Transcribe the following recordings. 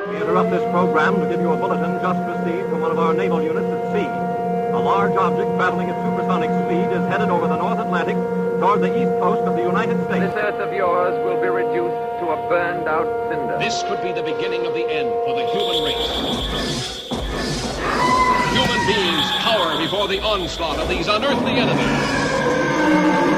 We interrupt this program to give you a bulletin just received from one of our naval units at sea. A large object traveling at supersonic speed is headed over the North Atlantic toward the east coast of the United States. This earth of yours will be reduced to a burned-out cinder. This could be the beginning of the end for the human race. Human beings cower before the onslaught of these unearthly enemies.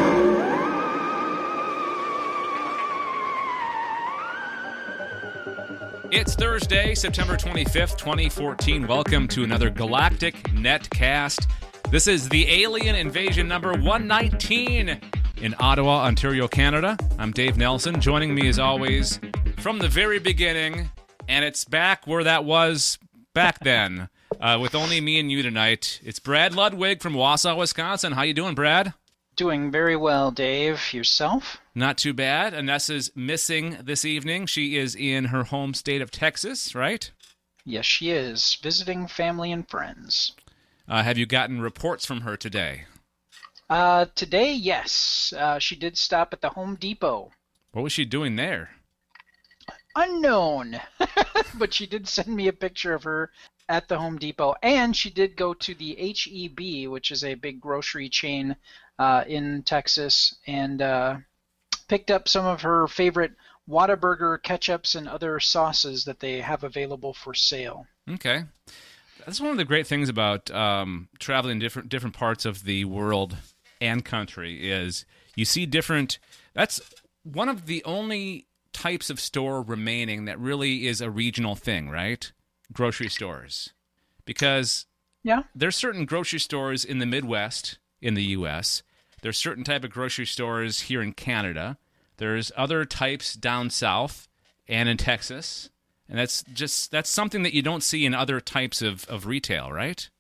It's Thursday, September 25th, 2014. Welcome to another Galactic Netcast. This is the Alien Invasion number 119 in Ottawa, Ontario, Canada. I'm Dave Nelson. Joining me as always from the very beginning, and it's back where that was back then, with only me and you tonight. It's Brad Ludwig from Wausau, Wisconsin. How you doing, Brad? Doing very well, Dave. Yourself? Not too bad. Anessa's missing this evening. She is in her home state of Texas, right? Yes, she is. Visiting family and friends. Have you gotten reports from her today? Today, yes. She did stop at the Home Depot. What was she doing there? Unknown. But she did send me a picture of her at the Home Depot. And she did go to the H-E-B, which is a big grocery chain in Texas, and picked up some of her favorite Whataburger ketchups and other sauces that they have available for sale. Okay. That's one of the great things about traveling different parts of the world and country is you see different... That's one of the only types of store remaining that really is a regional thing, right? Grocery stores. Because there's certain grocery stores in the Midwest in the U.S., there's certain type of grocery stores here in Canada. There's other types down south and in Texas. And that's something that you don't see in other types of retail, right?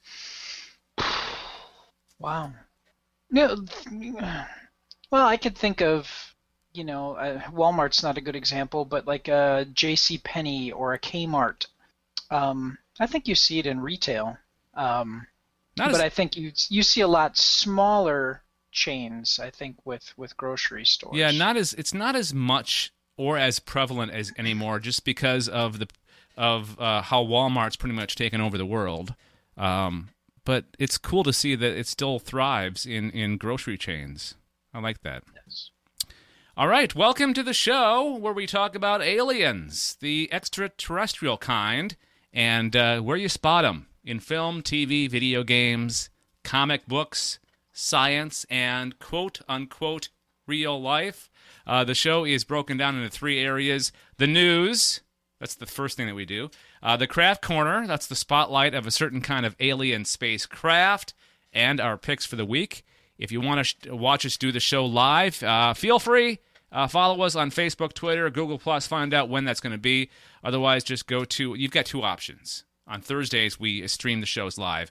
Wow. No, well, I could think of, Walmart's not a good example, but like a J.C. Penney or a Kmart. I think you see it in retail. I think you see a lot smaller chains, I think, with grocery stores. Yeah, it's not as much or as prevalent as anymore, just because of how Walmart's pretty much taken over the world. But it's cool to see that it still thrives in grocery chains. I like that. Yes. All right, welcome to the show where we talk about aliens, the extraterrestrial kind, and where you spot them in film, TV, video games, comic books, science, and quote-unquote real life. The show is broken down into three areas. The news, that's the first thing that we do. The craft corner, that's the spotlight of a certain kind of alien spacecraft, and our picks for the week. If you want to watch us do the show live, feel free. Follow us on Facebook, Twitter, Google+, find out when that's going to be. Otherwise, just go to, you've got two options. On Thursdays, we stream the shows live.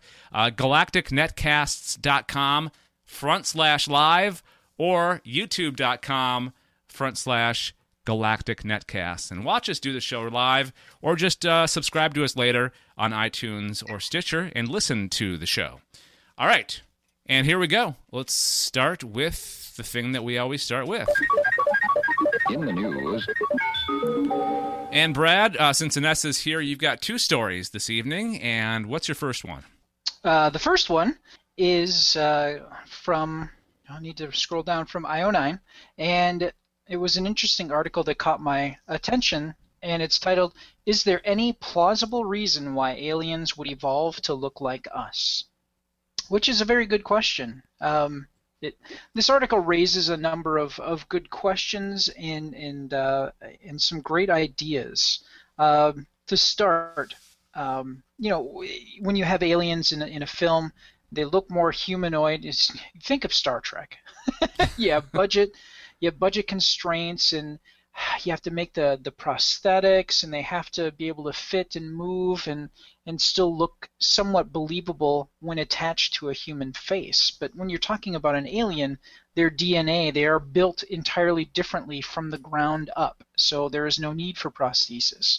galacticnetcasts.com/live or youtube.com/galacticnetcasts. And watch us do the show live, or just subscribe to us later on iTunes or Stitcher and listen to the show. All right, and here we go. Let's start with the thing that we always start with. In the news. And Brad, since Inessa's here, you've got two stories this evening, and what's your first one? The first one is from, I need to scroll down, from IO9, and it was an interesting article that caught my attention, and it's titled, "Is there any plausible reason why aliens would evolve to look like us?" Which is a very good question. This article raises a number of good questions and some great ideas. To start, when you have aliens in a film, they look more humanoid. Think of Star Trek. you have budget constraints, and you have to make the prosthetics, and they have to be able to fit and move and still look somewhat believable when attached to a human face. But when you're talking about an alien, their DNA, they are built entirely differently from the ground up, so there is no need for prosthesis.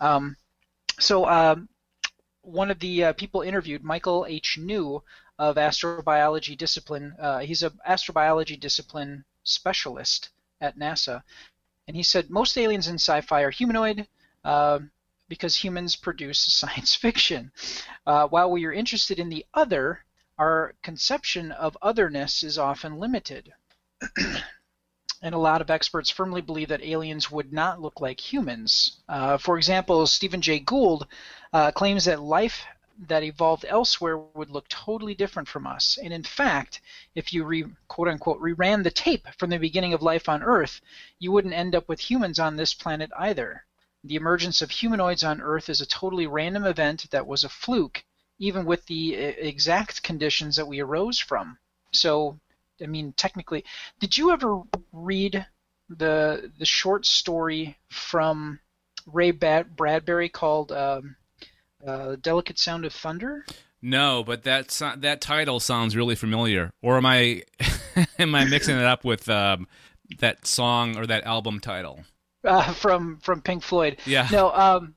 One of the people interviewed, Michael H. New of astrobiology discipline, he's an astrobiology discipline specialist at NASA, and he said most aliens in sci-fi are humanoid, because humans produce science fiction. While we are interested in the other, our conception of otherness is often limited. And a lot of experts firmly believe that aliens would not look like humans. For example, Stephen Jay Gould claims that life that evolved elsewhere would look totally different from us. And in fact, if you quote-unquote reran the tape from the beginning of life on Earth, you wouldn't end up with humans on this planet either. The emergence of humanoids on Earth is a totally random event that was a fluke, even with the exact conditions that we arose from. So, I mean, technically, did you ever read the short story from Ray Bradbury called Delicate Sound of Thunder? No, but that title sounds really familiar. Or am I am I mixing it up with that song or that album title? From Pink Floyd. Yeah. No.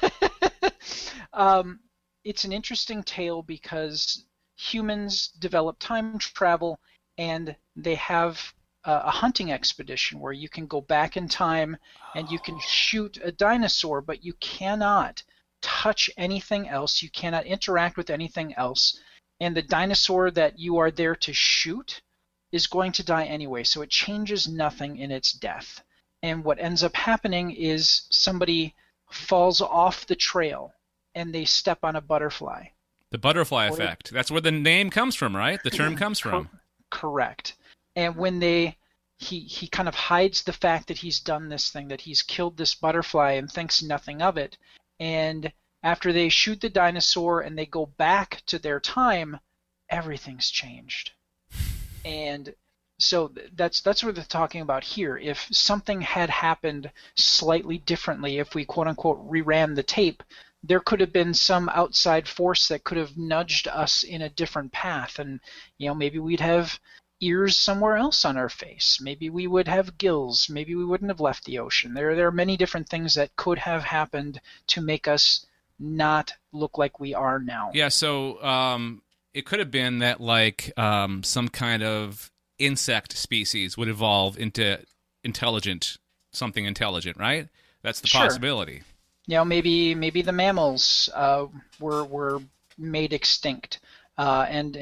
It's an interesting tale because humans develop time travel, and they have a hunting expedition where you can go back in time and you can shoot a dinosaur, but you cannot touch anything else. You cannot interact with anything else. And the dinosaur that you are there to shoot is going to die anyway, so it changes nothing in its death. And what ends up happening is somebody falls off the trail and they step on a butterfly. The butterfly effect. That's where the name comes from, right? The term comes from. Correct. And when he kind of hides the fact that he's done this thing, that he's killed this butterfly, and thinks nothing of it. And after they shoot the dinosaur and they go back to their time, everything's changed. And so that's what they're talking about here. If something had happened slightly differently, if we quote-unquote reran the tape, there could have been some outside force that could have nudged us in a different path. And, maybe we'd have ears somewhere else on our face. Maybe we would have gills. Maybe we wouldn't have left the ocean. There are many different things that could have happened to make us not look like we are now. Yeah, so it could have been that some kind of insect species would evolve into something intelligent, right? That's the possibility. Maybe the mammals were made extinct, and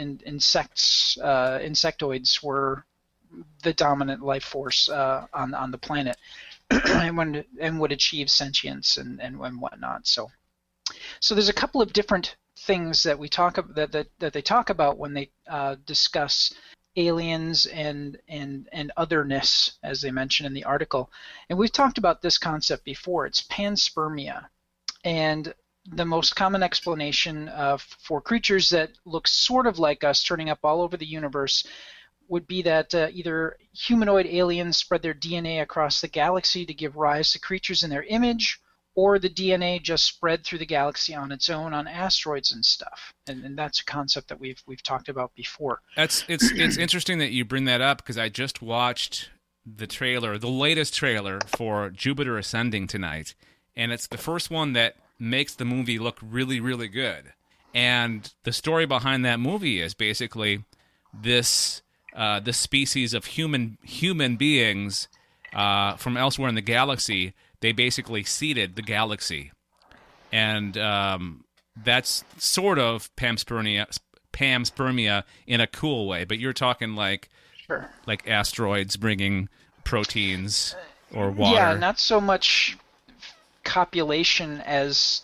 insectoids were the dominant life force on the planet, and would achieve sentience and whatnot. So there's a couple of different things that we talk that they talk about when they discuss aliens and otherness, as they mention in the article. And we've talked about this concept before. It's panspermia. And the most common explanation for creatures that look sort of like us turning up all over the universe would be that either humanoid aliens spread their DNA across the galaxy to give rise to creatures in their image, or the DNA just spread through the galaxy on its own on asteroids and stuff. And that's a concept that we've talked about before. It's interesting that you bring that up, because I just watched the latest trailer for Jupiter Ascending tonight, and it's the first one that makes the movie look really, really good. And the story behind that movie is basically this species of human beings from elsewhere in the galaxy. They basically seeded the galaxy, and that's sort of panspermia in a cool way. But you're talking like asteroids bringing proteins or water. Yeah, not so much copulation as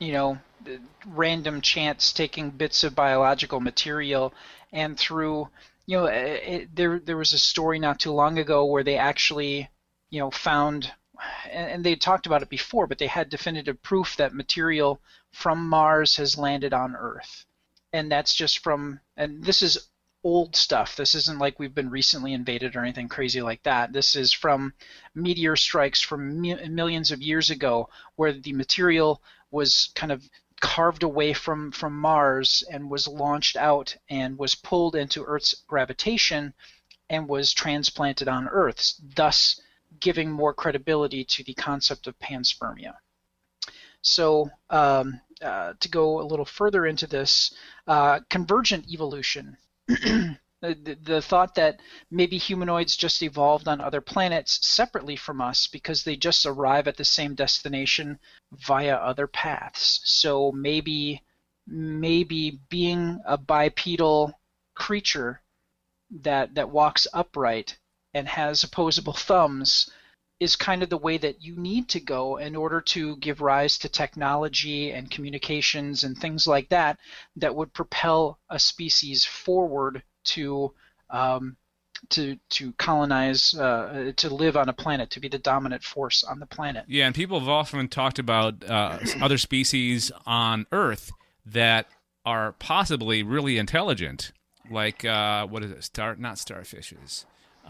random chance taking bits of biological material, and through there was a story not too long ago where they actually found. And they talked about it before, but they had definitive proof that material from Mars has landed on Earth. And that's just and this is old stuff. This isn't like we've been recently invaded or anything crazy like that. This is from meteor strikes from millions of years ago, where the material was kind of carved away from Mars and was launched out and was pulled into Earth's gravitation and was transplanted on Earth, thus giving more credibility to the concept of panspermia. So to go a little further into this, convergent evolution The thought that maybe humanoids just evolved on other planets separately from us because they just arrive at the same destination via other paths. So maybe being a bipedal creature that walks upright and has opposable thumbs is kind of the way that you need to go in order to give rise to technology and communications and things like that that would propel a species forward to colonize, to live on a planet, to be the dominant force on the planet. Yeah, and people have often talked about other species on Earth that are possibly really intelligent, like what is it? Not starfishes.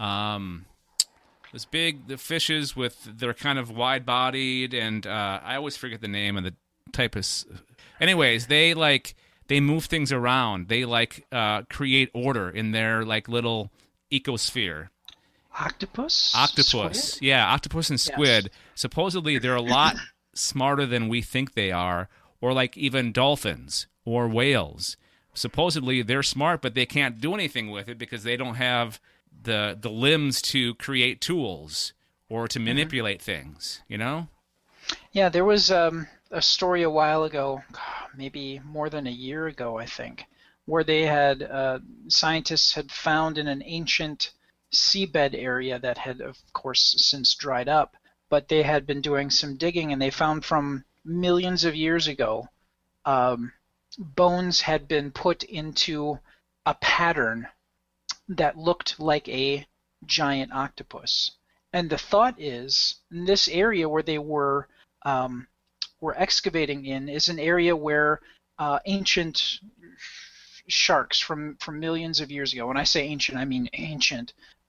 Those the fishes they're kind of wide-bodied, and I always forget the name of the type of. Anyways, they move things around. They create order in their little ecosphere. Octopus. Squid? Yeah, octopus and squid. Yes. Supposedly, they're a lot smarter than we think they are, or even dolphins or whales. Supposedly, they're smart, but they can't do anything with it because they don't have the limbs to create tools or to manipulate things, Yeah, there was a story a while ago, maybe more than a year ago, I think, where they had scientists had found in an ancient seabed area that had, of course, since dried up, but they had been doing some digging, and they found from millions of years ago bones had been put into a pattern that looked like a giant octopus. And the thought is, in this area where they were excavating in is an area where ancient sharks from millions of years ago, when I say ancient, I mean ancient,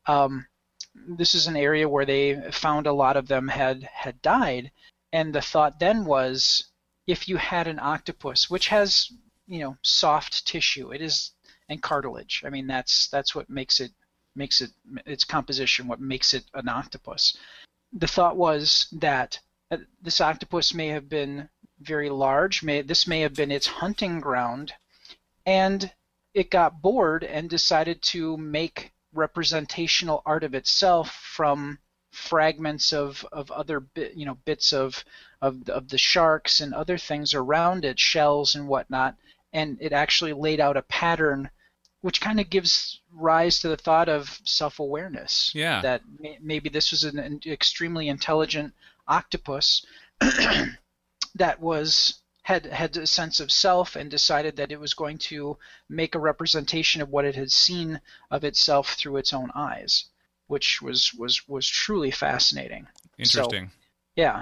this is an area where they found a lot of them had died. And the thought then was, if you had an octopus, which has, soft tissue, it is, and cartilage. I mean, that's what makes it its composition, what makes it an octopus. The thought was that this octopus may have been very large. This may have been its hunting ground, and it got bored and decided to make representational art of itself from fragments of other bits of the sharks and other things around it, shells and whatnot. And it actually laid out a pattern which kind of gives rise to the thought of self-awareness. Yeah. That maybe this was an extremely intelligent octopus that had a sense of self and decided that it was going to make a representation of what it had seen of itself through its own eyes, which was truly fascinating. Interesting. So, yeah.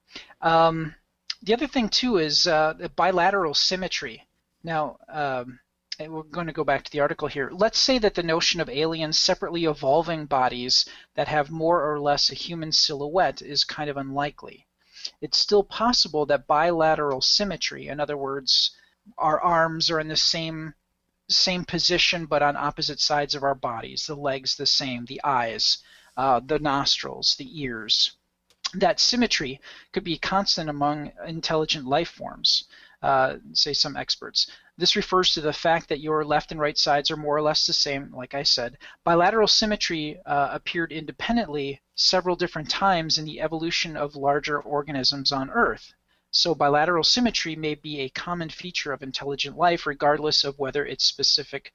The other thing too is bilateral symmetry. Now, we're going to go back to the article here. Let's say that the notion of aliens separately evolving bodies that have more or less a human silhouette is kind of unlikely. It's still possible that bilateral symmetry, in other words, our arms are in the same position but on opposite sides of our bodies, the legs the same, the eyes, the nostrils, the ears. That symmetry could be constant among intelligent life forms, say some experts. This refers to the fact that your left and right sides are more or less the same, like I said. Bilateral symmetry appeared independently several different times in the evolution of larger organisms on Earth. So bilateral symmetry may be a common feature of intelligent life, regardless of whether it's specific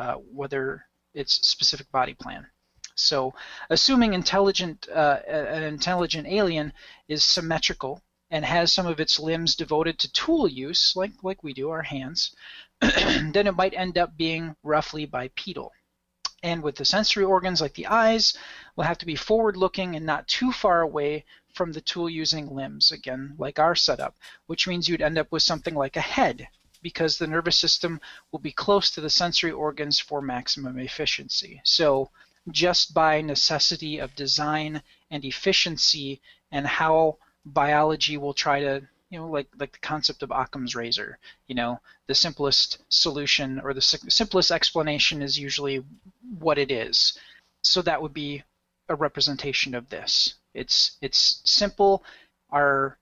body plan. So, assuming an intelligent alien is symmetrical and has some of its limbs devoted to tool use, like we do, our hands, then it might end up being roughly bipedal. And with the sensory organs like the eyes, will have to be forward-looking and not too far away from the tool-using limbs, again, like our setup, which means you'd end up with something like a head, because the nervous system will be close to the sensory organs for maximum efficiency. So just by necessity of design and efficiency and how biology will try to, like the concept of Occam's razor, the simplest solution or the simplest explanation is usually what it is. So that would be a representation of this. It's simple, and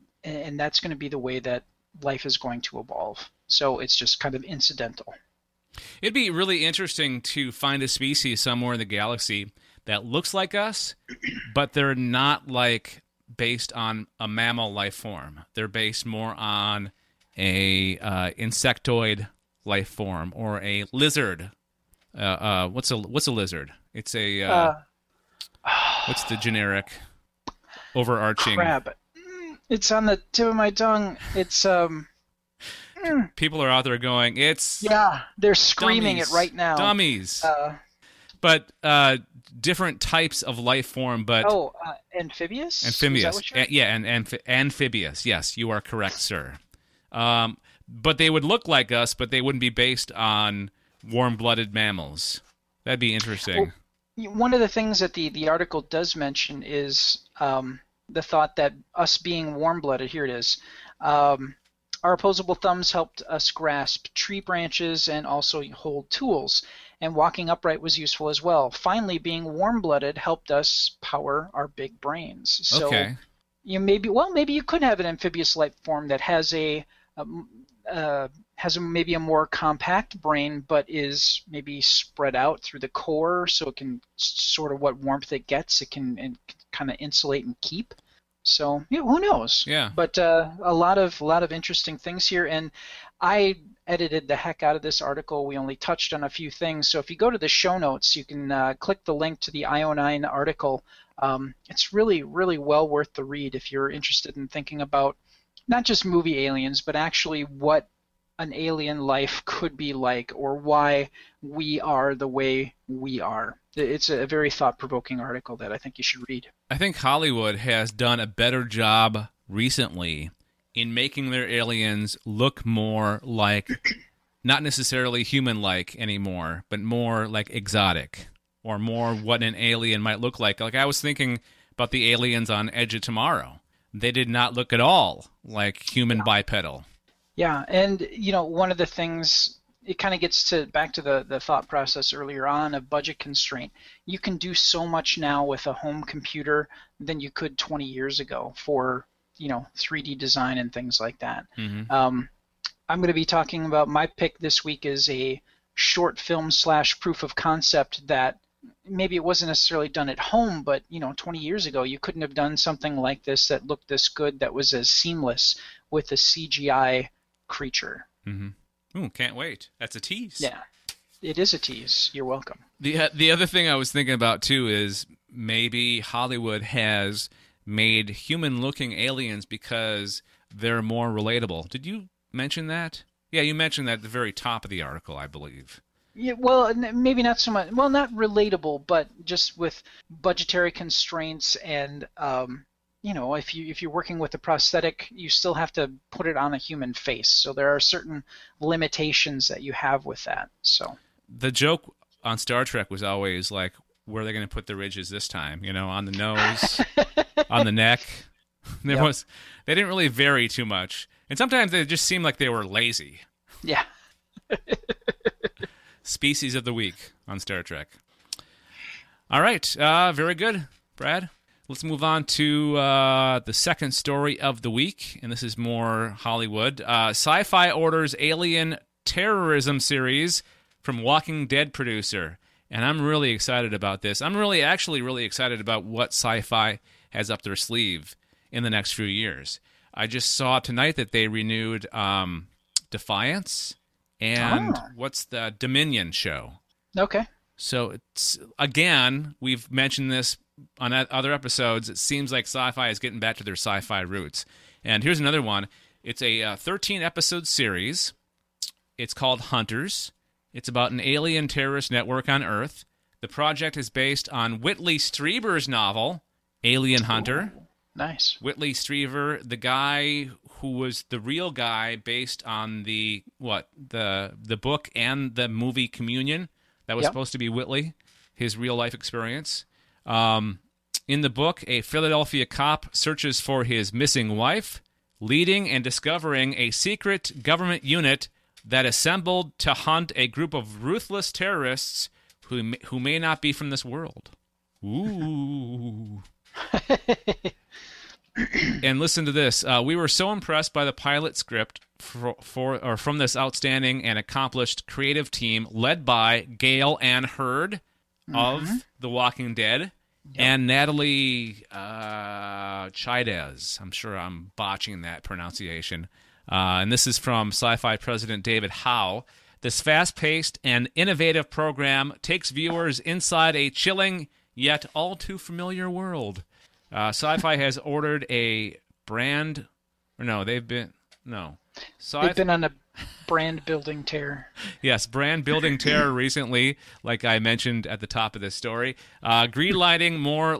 that's going to be the way that life is going to evolve. So it's just kind of incidental. It'd be really interesting to find a species somewhere in the galaxy that looks like us, but they're not like based on a mammal life form. They're based more on a insectoid life form or a lizard. What's a lizard? It's a what's the generic overarching crab? It's on the tip of my tongue. It's People are out there going, it's they're screaming dummies, it right now. Dummies. But different types of life form, but amphibious. Amphibious, amphibious. Yes, you are correct, sir. But they would look like us, but they wouldn't be based on warm-blooded mammals. That'd be interesting. Well, one of the things that the article does mention is the thought that us being warm-blooded. Here it is. Our opposable thumbs helped us grasp tree branches and also hold tools, and walking upright was useful as well. Finally, being warm-blooded helped us power our big brains. So okay. maybe you could have an amphibious life form that has maybe a more compact brain, but is maybe spread out through the core, so it can sort of what warmth it gets, it can kind of insulate and keep. So who knows? Yeah. But a lot of interesting things here, and I edited the heck out of this article. We only touched on a few things, so if you go to the show notes, you can click the link to the IO9 article. It's really, really well worth the read if you're interested in thinking about not just movie aliens, but actually what an alien life could be like, or why we are the way we are. It's a very thought-provoking article that I think you should read. I think Hollywood has done a better job recently in making their aliens look more like, not necessarily human-like anymore, but more like exotic, or more what an alien might look like. Like I was thinking about the aliens on Edge of Tomorrow. They did not look at all like human bipedal. Yeah, and one of the things, it kind of gets back to the thought process earlier on of budget constraint. You can do so much now with a home computer than you could 20 years ago for 3D design and things like that. Mm-hmm. I'm going to be talking about my pick this week is a short film / proof of concept that maybe it wasn't necessarily done at home, but 20 years ago you couldn't have done something like this that looked this good, that was as seamless with a CGI creature. Mm-hmm. Ooh, can't wait. That's a tease. Yeah, it is a tease. You're welcome. The other thing I was thinking about too is maybe Hollywood has made human-looking aliens because they're more relatable. Did you mention that? Yeah, you mentioned that at the very top of the article, I believe. Yeah, well, maybe not so much. Well, not relatable, but just with budgetary constraints and if you're working with a prosthetic, you still have to put it on a human face. So there are certain limitations that you have with that. So the joke on Star Trek was always like, where are they going to put the ridges this time? On the nose, on the neck. They didn't really vary too much, and sometimes they just seemed like they were lazy. Yeah. Species of the week on Star Trek. All right, very good, Brad. Let's move on to the second story of the week, and this is more Hollywood. Sci-Fi orders Alien terrorism series from Walking Dead producer, and I'm really excited about this. I'm really excited about what Sci-Fi has up their sleeve in the next few years. I just saw tonight that they renewed Defiance and what's the Dominion show. Okay. So it's, again, we've mentioned this on other episodes. It seems like Sci-Fi is getting back to their sci-fi roots. And here's another one. It's a 13-episode series. It's called Hunters. It's about an alien terrorist network on Earth. The project is based on Whitley Strieber's novel, Alien Hunter. Ooh, nice. Whitley Strieber, the guy who was the real guy based on the book and the movie Communion. That was supposed to be Whitley, his real-life experience. In the book, a Philadelphia cop searches for his missing wife, leading and discovering a secret government unit that assembled to hunt a group of ruthless terrorists who may not be from this world. Ooh. And listen to this. We were so impressed by the pilot script from this outstanding and accomplished creative team led by Gail Ann Hurd of The Walking Dead and Natalie Chaidez. I'm sure I'm botching that pronunciation. And this is from Sci-Fi President David Howe. This fast-paced and innovative program takes viewers inside a chilling yet all too familiar world. Sci-Fi has ordered a brand... They've been on a brand-building tear. Yes, brand-building tear recently, like I mentioned at the top of this story. Greenlighting more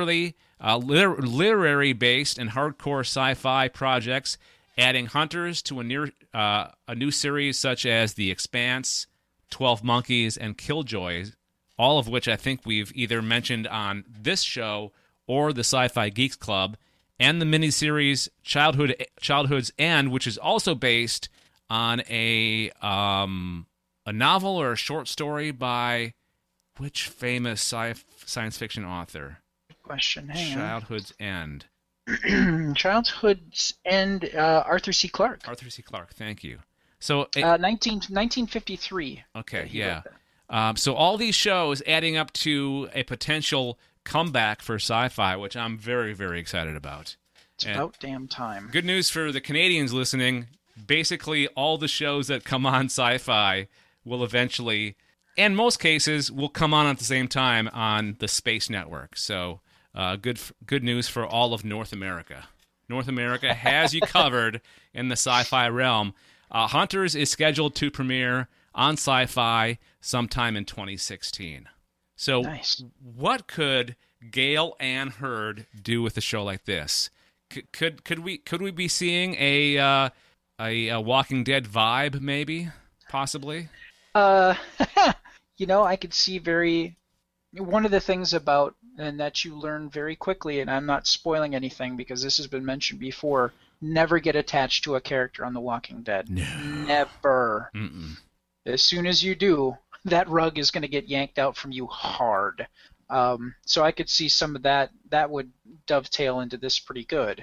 literary-based and hardcore sci-fi projects, adding hunters to a new series such as The Expanse, 12 Monkeys, and Killjoys, all of which I think we've either mentioned on this show or the Sci-Fi Geeks Club, and the miniseries Childhood's End, which is also based on a novel or a short story by which famous science fiction author? Good question. Childhood's End. Childhood's End, Arthur C. Clarke. Arthur C. Clarke, thank you. So 1953. Okay, yeah. So all these shows adding up to a potential comeback for Sci-Fi, which I'm very, very excited about. It's about damn time. Good news for the Canadians listening. Basically, all the shows that come on Sci-Fi will eventually, and most cases, will come on at the same time on the Space Network. So good news for all of North America. North America has you covered in the sci-fi realm. Hunters is scheduled to premiere on Sci-Fi sometime in 2016. So nice. What could Gail Ann Hurd do with a show like this? Could we be seeing a Walking Dead vibe, maybe, possibly? I could see one of the things about, and that you learn very quickly, and I'm not spoiling anything because this has been mentioned before, never get attached to a character on The Walking Dead. No. Never. Mm-mm. As soon as you do, that rug is going to get yanked out from you hard. So I could see some of that would dovetail into this pretty good.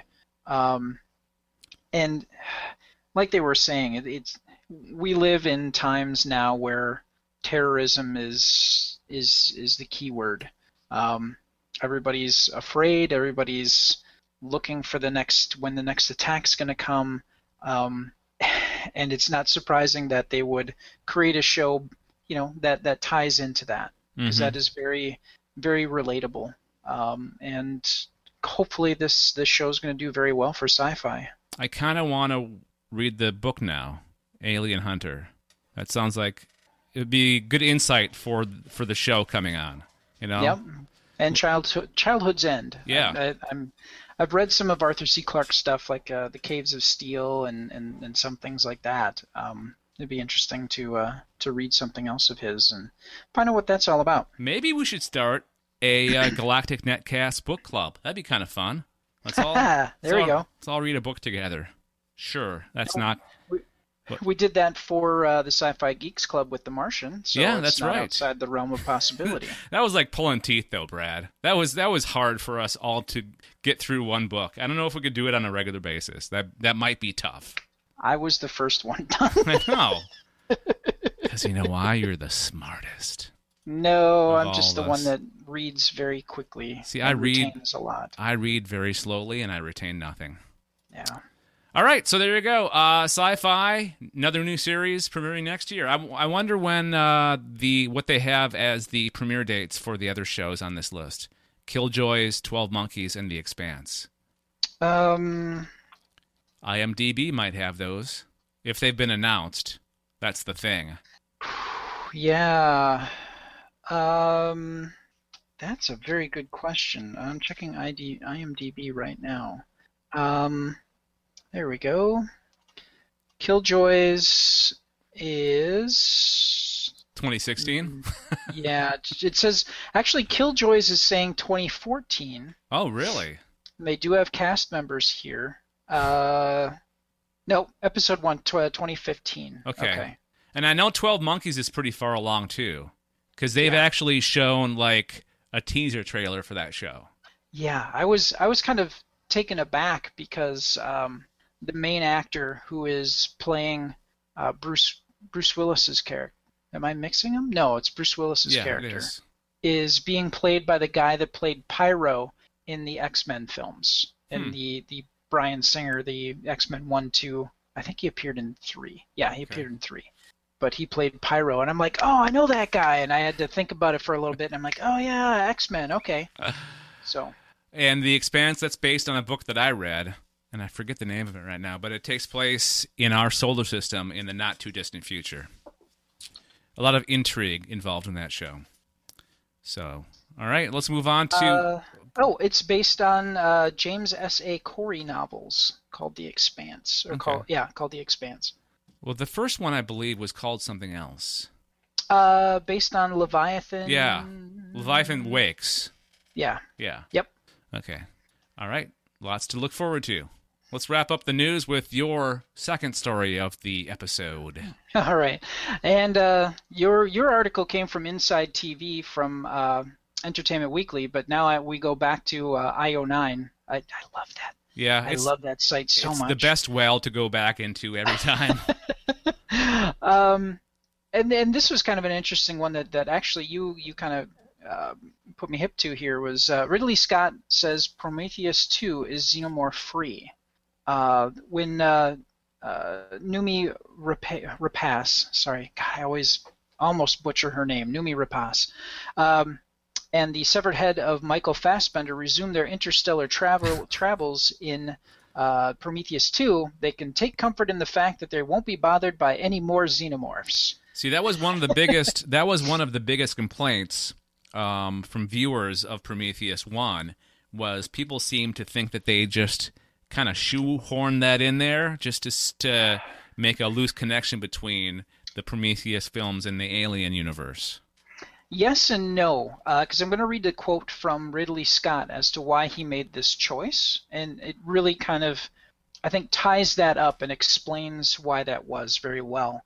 And like they were saying, we live in times now where terrorism is the key word. Everybody's afraid. Everybody's looking for when the next attack's going to come. And it's not surprising that they would create a show, that ties into that, because that is very, very relatable. And hopefully this show is going to do very well for Sci-Fi. I kind of want to read the book now, Alien Hunter. That sounds like it would be good insight for the show coming on. Yep. And Childhood's End. Yeah. I've read some of Arthur C. Clarke's stuff, like The Caves of Steel and some things like that. It'd be interesting to read something else of his and find out what that's all about. Maybe we should start a Galactic Netcast book club. That'd be kind of fun. Let's all we go. Let's all read a book together. Sure, that's not. We did that for the Sci-Fi Geeks Club with The Martian. So yeah, it's that's not right. Outside the realm of possibility. That was like pulling teeth, though, Brad. That was hard for us all to get through one book. I don't know if we could do it on a regular basis. That might be tough. I was the first one done. I know. Because you know why? You're the smartest. No, I'm just the one that reads very quickly. See, I read a lot. I read very slowly, and I retain nothing. Yeah. All right, so there you go. Sci-Fi, another new series premiering next year. I wonder when what they have as the premiere dates for the other shows on this list: Killjoys, 12 Monkeys, and The Expanse. IMDb might have those if they've been announced. That's the thing. Yeah. That's a very good question. I'm checking IMDb right now. There we go. Killjoys is 2016. Yeah, it says actually Killjoys is saying 2014. Oh, really? They do have cast members here. No, episode 1, 2015. Okay. And I know 12 Monkeys is pretty far along too, because they've actually shown like a teaser trailer for that show. Yeah, I was kind of taken aback because the main actor who is playing Bruce Willis's character. Am I mixing him? No, it's Bruce Willis's character. It is being played by the guy that played Pyro in the X-Men films. And the Bryan Singer, the X-Men 1, 2, I think he appeared in 3. Yeah, he appeared in 3. But he played Pyro, and I'm like, oh, I know that guy. And I had to think about it for a little bit, and I'm like, oh, yeah, X-Men, okay. And The Expanse, that's based on a book that I read, and I forget the name of it right now, but it takes place in our solar system in the not-too-distant future. A lot of intrigue involved in that show. So, all right, let's move on to... it's based on James S.A. Corey novels called The Expanse. Called The Expanse. Well, the first one, I believe, was called something else. Based on Leviathan. Yeah, Leviathan Wakes. Yeah. Yeah. Yep. Okay. All right. Lots to look forward to. Let's wrap up the news with your second story of the episode. All right. And your article came from Inside TV from Entertainment Weekly, but now we go back to IO9. I love that. Yeah, I love that site so much. It's the best well to go back into every time. And this was kind of an interesting one that actually you kind of put me hip to here was Ridley Scott says Prometheus 2 is xenomorph free. When Noomi Rapace, sorry, God, I always almost butcher her name, Noomi Rapace, and the severed head of Michael Fassbender resume their interstellar travels in Prometheus 2, they can take comfort in the fact that they won't be bothered by any more xenomorphs. See, that was one of the biggest. That was one of the biggest complaints from viewers of Prometheus 1. Was people seemed to think that they just kind of shoehorned that in there just to make a loose connection between the Prometheus films and the Alien universe. Yes and no, because I'm going to read a quote from Ridley Scott as to why he made this choice, and it really kind of, I think, ties that up and explains why that was very well.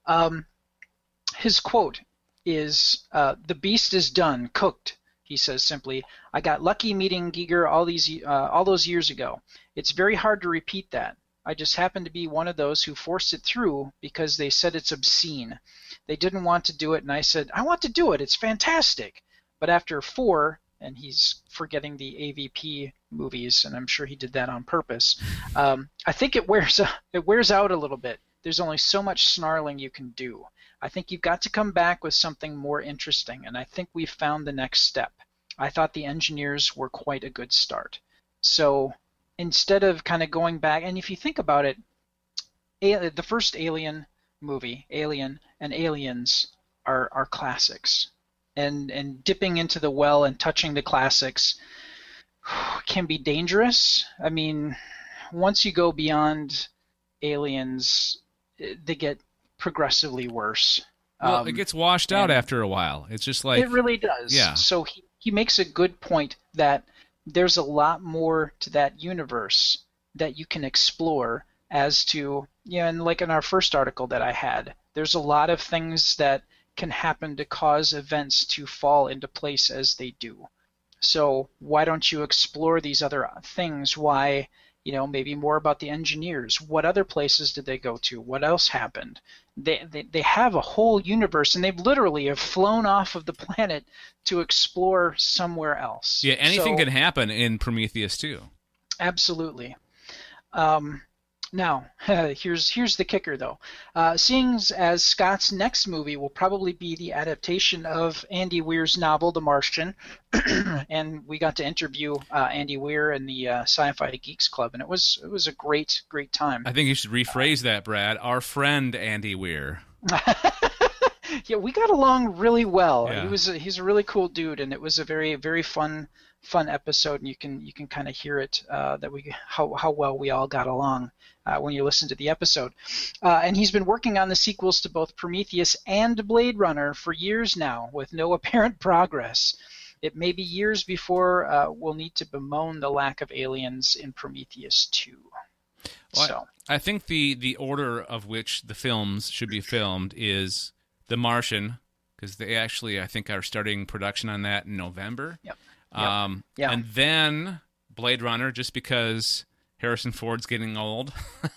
His quote is, "The beast is done, cooked," he says simply. "I got lucky meeting Giger all those years ago. It's very hard to repeat that. I just happened to be one of those who forced it through because they said it's obscene. They didn't want to do it, and I said, I want to do it. It's fantastic. But after 4, and he's forgetting the AVP movies, and I'm sure he did that on purpose, I think it wears out a little bit. There's only so much snarling you can do. I think you've got to come back with something more interesting, and I think we've found the next step. I thought the engineers were quite a good start." So instead of kind of going back, and if you think about it, the first Alien movie, Alien and Aliens, are classics, and dipping into the well and touching the classics can be dangerous. I mean, once you go beyond Aliens, they get progressively worse. Well, it gets washed out after a while. It's just like... It really does. Yeah. So he makes a good point that there's a lot more to that universe that you can explore as to, and like in our first article that I had, there's a lot of things that can happen to cause events to fall into place as they do. So why don't you explore these other things? Why, maybe more about the engineers. What other places did they go to? What else happened? They have a whole universe, and they've literally have flown off of the planet to explore somewhere else. Yeah, anything can happen in Prometheus 2. Absolutely. Now, here's the kicker, though. Seeing as Scott's next movie will probably be the adaptation of Andy Weir's novel, The Martian, and we got to interview Andy Weir in the Sci-Fi Geeks Club, and it was a great time. I think you should rephrase that, Brad. Our friend Andy Weir. Yeah, we got along really well. Yeah. He's a really cool dude, and it was a very, very fun episode, and you can kind of hear it how well we all got along when you listen to the episode. And he's been working on the sequels to both Prometheus and Blade Runner for years now, with no apparent progress. It may be years before we'll need to bemoan the lack of aliens in Prometheus 2. Well, I think the order of which the films should be filmed is The Martian, because they actually, I think, are starting production on that in November. Yep. And then Blade Runner, just because Harrison Ford's getting old.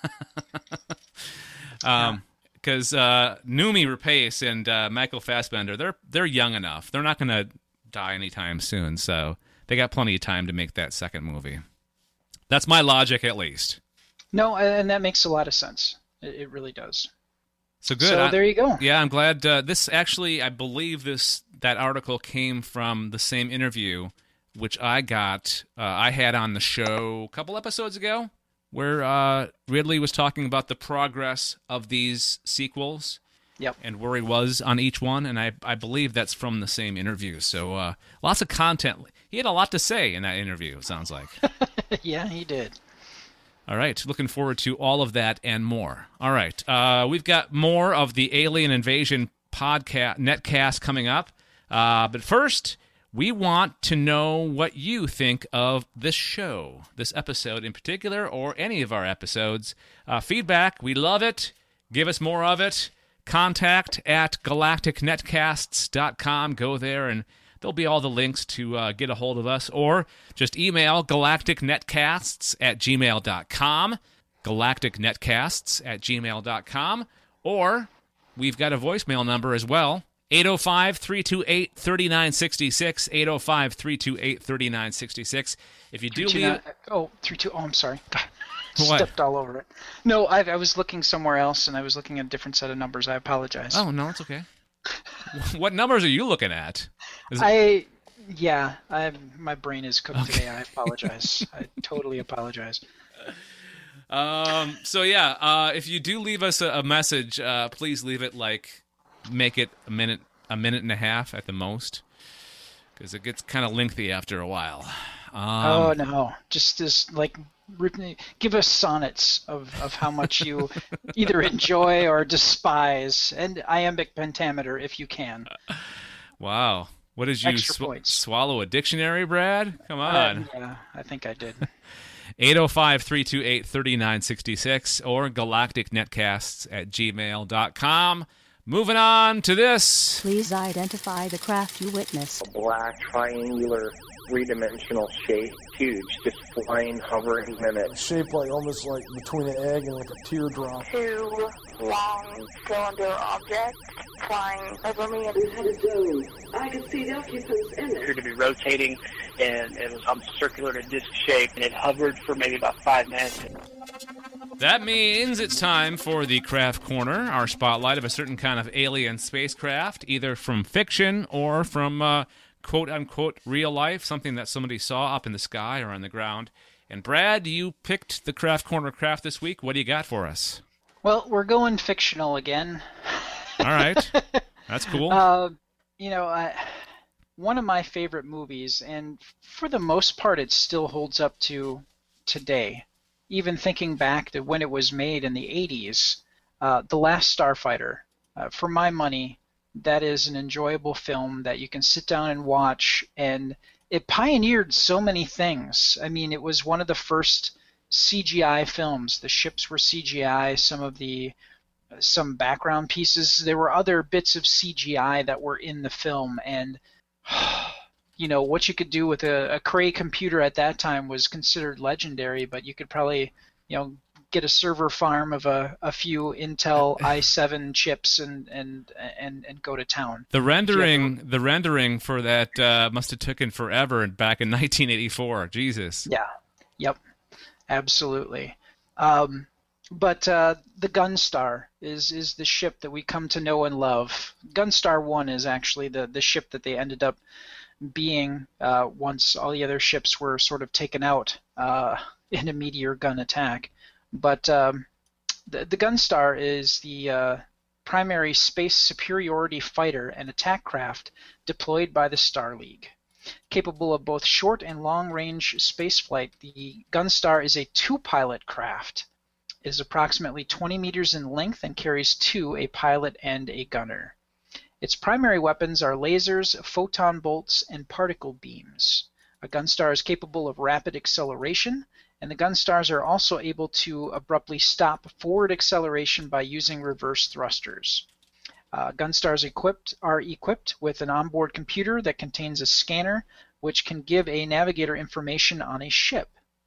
Because Noomi Rapace and Michael Fassbender, they're young enough. They're not going to die anytime soon, so they got plenty of time to make that second movie. That's my logic, at least. No, and that makes a lot of sense. It really does. So good. So there you go. Yeah, I'm glad. This actually, I believe that article came from the same interview, which I had on the show a couple episodes ago, where Ridley was talking about the progress of these sequels. Yep. And where he was on each one, and I believe that's from the same interview. So lots of content. He had a lot to say in that interview, it sounds like. Yeah, he did. All right, looking forward to all of that and more. All right, we've got more of the Alien Invasion podcast netcast coming up. But first, we want to know what you think of this show, this episode in particular, or any of our episodes. Feedback, we love it. Give us more of it. Contact at galacticnetcasts.com. Go there, and there'll be all the links to get a hold of us, or just email galacticnetcasts@gmail.com, galacticnetcasts@gmail.com, or we've got a voicemail number as well, 805-328-3966, 805-328-3966. If you do leave... 32, I'm sorry. God. What? Stepped all over it. No, I was looking somewhere else, and I was looking at a different set of numbers. I apologize. Oh, no, it's okay. What numbers are you looking at? My brain is cooked today. I apologize. I totally apologize. If you do leave us a message, please leave it make it a minute and a half at the most, because it gets kind of lengthy after a while. Oh no, just give us sonnets of how much you either enjoy or despise, and iambic pentameter if you can. Wow. What did you swallow a dictionary, Brad? Come on. Yeah, I think I did. 805-328-3966 or galacticnetcasts@gmail.com. Moving on to this. Please identify the craft you witnessed. A black, triangular, three-dimensional shape, huge, just flying, hovering in it. Shaped almost like between an egg and a teardrop. Two long cylinder objects flying over me. We had a dome. I could see the occupants in it. It appeared to be rotating, and it was circular in a disc shape, and it hovered for maybe about 5 minutes. That means it's time for the Craft Corner, our spotlight of a certain kind of alien spacecraft, either from fiction or from quote-unquote real life, something that somebody saw up in the sky or on the ground. And Brad, you picked the Craft Corner craft this week. What do you got for us? Well, we're going fictional again. All right. That's cool. One of my favorite movies, and for the most part it still holds up to today, even thinking back to when it was made in the 80s, The Last Starfighter. For my money, that is an enjoyable film that you can sit down and watch, and it pioneered so many things. I mean, it was one of the first CGI films. The ships were CGI, some background pieces. There were other bits of CGI that were in the film, and what you could do with a Cray computer at that time was considered legendary, but you could probably, get a server farm of a few Intel i7 chips and go to town. The rendering for that must have taken forever back in 1984. Jesus. Yeah. Yep. Absolutely. But the Gunstar is the ship that we come to know and love. Gunstar 1 is actually the ship that they ended up being once all the other ships were sort of taken out in a meteor gun attack. But the Gunstar is the primary space superiority fighter and attack craft deployed by the Star League. Capable of both short and long-range spaceflight, the Gunstar is a two-pilot craft. It is approximately 20 meters in length and carries a pilot and a gunner. Its primary weapons are lasers, photon bolts, and particle beams. A Gunstar is capable of rapid acceleration, and the Gunstars are also able to abruptly stop forward acceleration by using reverse thrusters. Gunstars are equipped with an onboard computer that contains a scanner which can give a navigator information on a ship.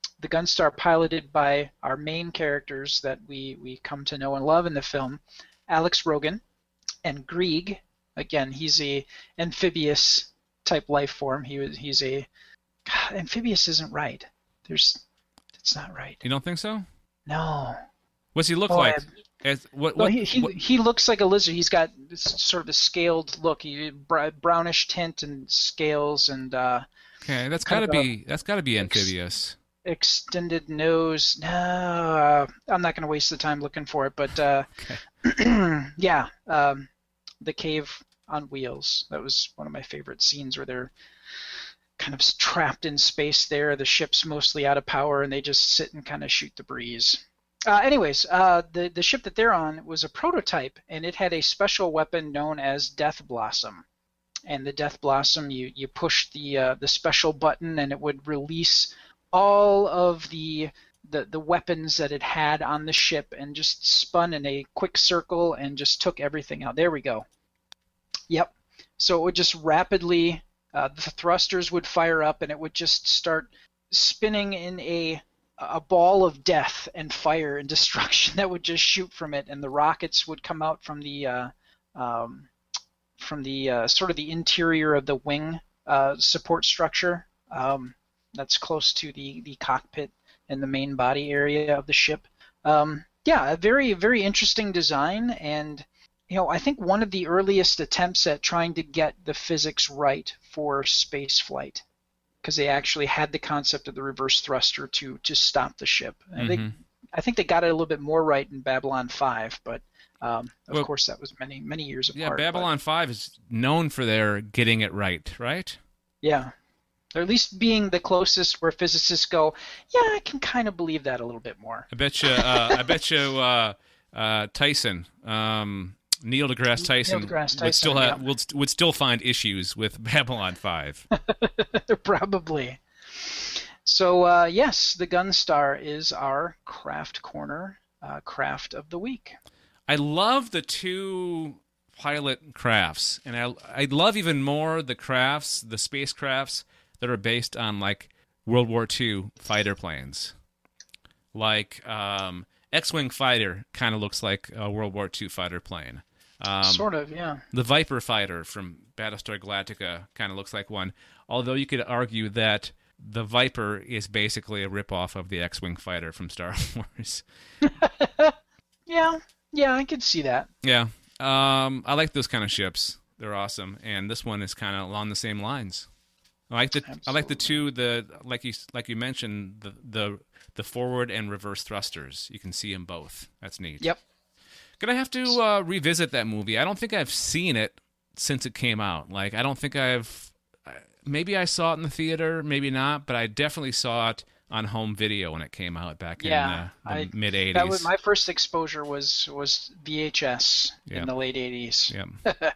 the Gunstar piloted by our main characters that we come to know and love in the film, Alex Rogan and Grieg. Again, he's a amphibious type life form. He's a amphibious isn't right. It's not right. You don't think so? No. What's he look like? He looks like a lizard. He's got this sort of a scaled look. Brownish tint and scales and. Okay, that's got to be amphibious. Extended nose. No, I'm not going to waste the time looking for it. But yeah, the cave on wheels. That was one of my favorite scenes where they're kind of trapped in space there. The ship's mostly out of power, and they just sit and kind of shoot the breeze. Anyways, the ship that they're on was a prototype, and it had a special weapon known as Death Blossom. And the Death Blossom, you push the special button, and it would release all of the weapons that it had on the ship, and just spun in a quick circle and just took everything out. There we go. Yep. So it would just rapidly, the thrusters would fire up, and it would just start spinning in a ball of death and fire and destruction that would just shoot from it, and the rockets would come out from the sort of the interior of the wing support structure that's close to the cockpit and the main body area of the ship. Yeah, a very, very interesting design, and I think one of the earliest attempts at trying to get the physics right for space flight, because they actually had the concept of the reverse thruster to stop the ship. And I think they got it a little bit more right in Babylon 5, but of course that was many, many years apart. Yeah, Babylon 5 is known for their getting it right? Yeah. Or at least being the closest where physicists go, yeah, I can kind of believe that a little bit more. I bet you Tyson, Neil deGrasse Tyson would still find issues with Babylon 5. Probably. So yes, the Gunstar is our craft corner, craft of the week. I love the two pilot crafts, and I love even more the crafts, the spacecrafts that are based on like World War II fighter planes. Like X-Wing fighter kind of looks like a World War II fighter plane. Sort of, yeah. The Viper fighter from Battlestar Galactica kind of looks like one, although you could argue that the Viper is basically a ripoff of the X-Wing fighter from Star Wars. Yeah, I could see that. Yeah, I like those kind of ships. They're awesome, and this one is kind of along the same lines. I like the two, like you mentioned, the forward and reverse thrusters. You can see them both. That's neat. Yep. Gonna have to revisit that movie. I don't think I've seen it since it came out. Like, I don't think maybe I saw it in the theater, maybe not, but I definitely saw it on home video when it came out back in the mid-'80s. That was my first exposure was VHS in the late 80s. Yeah.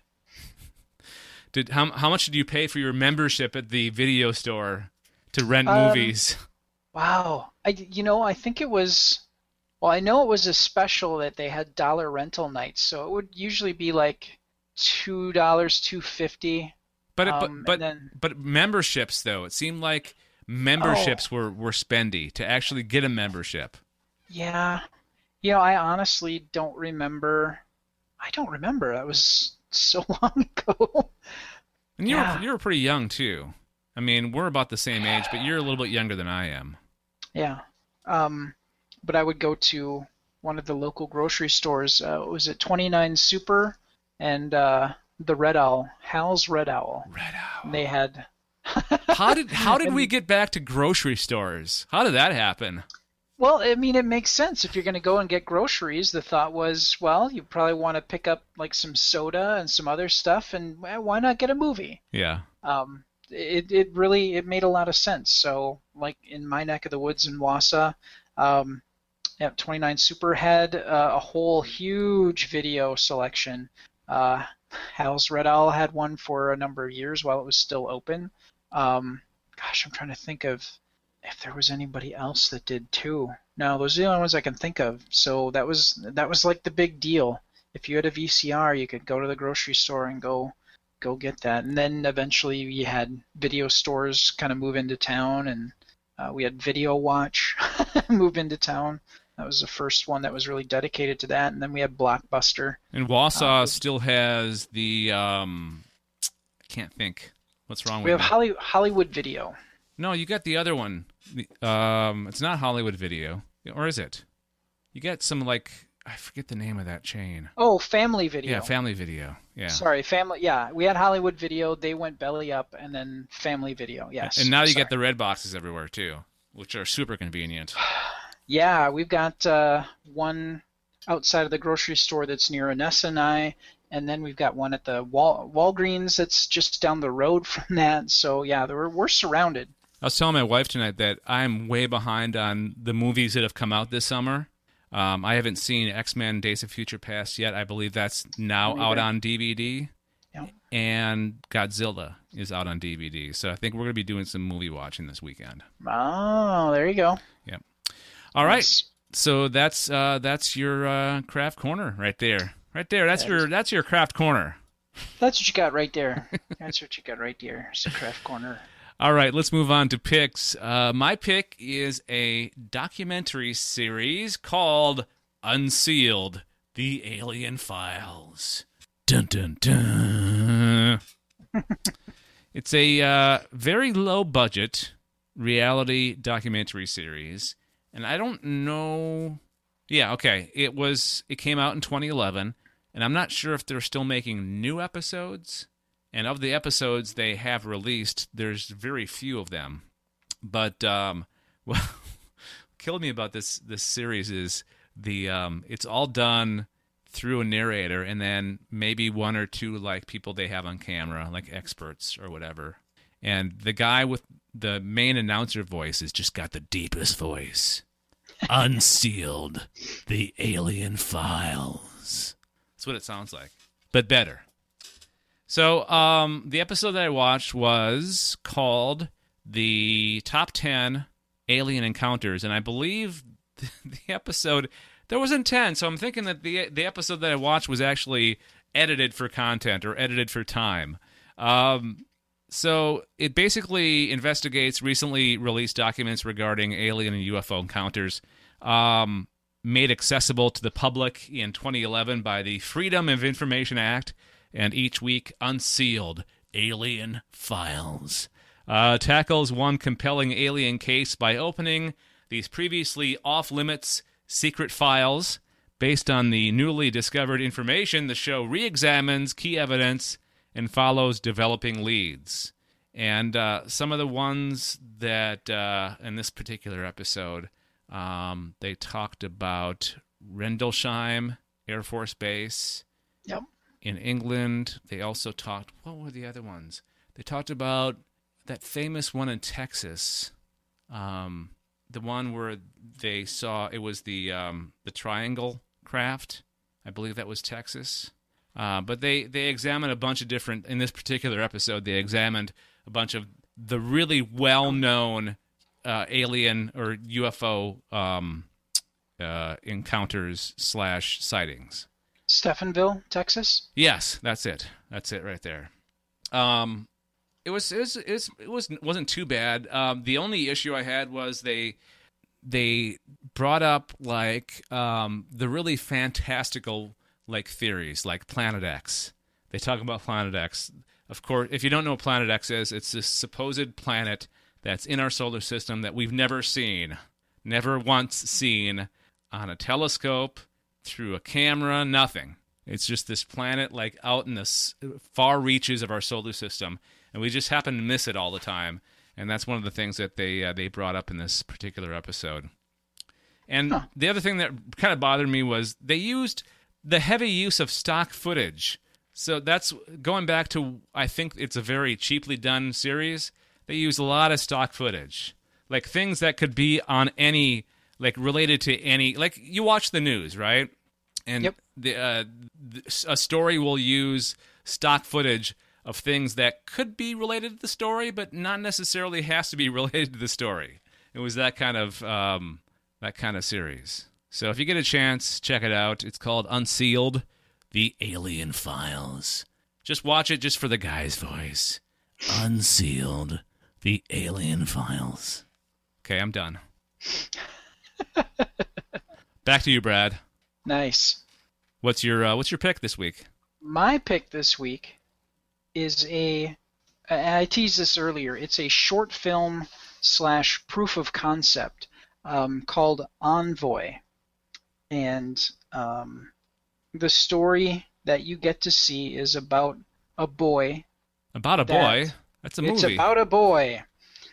How much did you pay for your membership at the video store to rent movies? Wow. I think it was... Well, I know it was a special that they had dollar rental nights, so it would usually be like $2, $2.50. But memberships, though, it seemed like memberships were spendy to actually get a membership. Yeah. I honestly don't remember. I don't remember. That was so long ago. And you were pretty young, too. I mean, we're about the same age, but you're a little bit younger than I am. Yeah. But I would go to one of the local grocery stores. Was it 29 Super and the Red Owl, Hal's Red Owl. Red Owl. And they had. How did we get back to grocery stores? How did that happen? Well, I mean, it makes sense. If you're going to go and get groceries, the thought was, well, you probably want to pick up like some soda and some other stuff, and why not get a movie? Yeah. It really made a lot of sense. So, like in my neck of the woods in Wausau, 29 Super had a whole huge video selection. Hal's Red Owl had one for a number of years while it was still open. I'm trying to think of if there was anybody else that did too. No, those are the only ones I can think of. So that was like the big deal. If you had a VCR, you could go to the grocery store and go get that. And then eventually you had video stores kind of move into town, and We had Video Watch move into town. That was the first one that was really dedicated to that. And then we had Blockbuster. And Wausau still has the, I can't think. What's wrong with We have Hollywood Video. No, you got the other one. It's not Hollywood Video. Or is it? You got some, like, I forget the name of that chain. Oh, Family Video. Yeah, Family Video. Yeah. Sorry, Family. Yeah, we had Hollywood Video. They went belly up, and then Family Video. Yes. And now you get the red boxes everywhere too, which are super convenient. Yeah, we've got one outside of the grocery store that's near Anessa and I, and then we've got one at the Walgreens that's just down the road from that. So yeah, we're surrounded. I was telling my wife tonight that I'm way behind on the movies that have come out this summer. I haven't seen X-Men Days of Future Past yet. I believe that's now out on DVD. Yep. And Godzilla is out on DVD. So I think we're going to be doing some movie watching this weekend. Oh, there you go. Yep. All right. So that's your craft corner right there. Right there. That's your craft corner. That's what you got right there. That's what you got right there. It's a craft corner. All right, let's move on to picks. My pick is a documentary series called Unsealed: The Alien Files. Dun, dun, dun. It's a very low-budget reality documentary series, and I don't know... Yeah, okay, it came out in 2011, and I'm not sure if they're still making new episodes. And of the episodes they have released, there's very few of them. But what killed me about this series is it's all done through a narrator, and then maybe one or two like people they have on camera, like experts or whatever. And the guy with the main announcer voice has just got the deepest voice. Unsealed: The Alien Files. That's what it sounds like, but better. So the episode that I watched was called The Top 10 Alien Encounters, and I believe the episode, there wasn't 10, so I'm thinking that the episode that I watched was actually edited for content or edited for time. So it basically investigates recently released documents regarding alien and UFO encounters made accessible to the public in 2011 by the Freedom of Information Act, and each week, Unsealed: Alien Files tackles one compelling alien case by opening these previously off-limits secret files. Based on the newly discovered information, the show re-examines key evidence and follows developing leads. And some of the ones that, in this particular episode, they talked about Rendlesham Air Force Base. Yep. In England. They also talked, what were the other ones? They talked about that famous one in Texas, the one where they saw, it was the Triangle craft. I believe that was Texas. But they examined a bunch of different, in this particular episode, they examined a bunch of the really well-known alien or UFO encounters / sightings. Stephenville, Texas? Yes, that's it. That's it right there. It wasn't too bad. The only issue I had was they brought up like the really fantastical like theories, like Planet X. They talk about Planet X. Of course, if you don't know what Planet X is, it's this supposed planet that's in our solar system that we've never seen, never once seen on a telescope, through a camera, nothing. It's just this planet like out in the far reaches of our solar system, and we just happen to miss it all the time. And that's one of the things that they brought up in this particular episode. And the other thing that kind of bothered me was they used the heavy use of stock footage. So that's going back to, I think it's a very cheaply done series. They use a lot of stock footage, like things that could be on any, like related to any, like you watch the news, right? And yep. A story will use stock footage of things that could be related to the story, but not necessarily has to be related to the story. It was that kind of series. So if you get a chance, check it out. It's called Unsealed: The Alien Files. Just watch it just for the guy's voice. Unsealed: The Alien Files. Okay, I'm done. Back to you, Brad. Nice. What's your pick this week? My pick this week is and I teased this earlier, it's a short film / proof of concept called Envoy. And the story that you get to see is about a boy. About a boy? That's a movie. It's about a boy.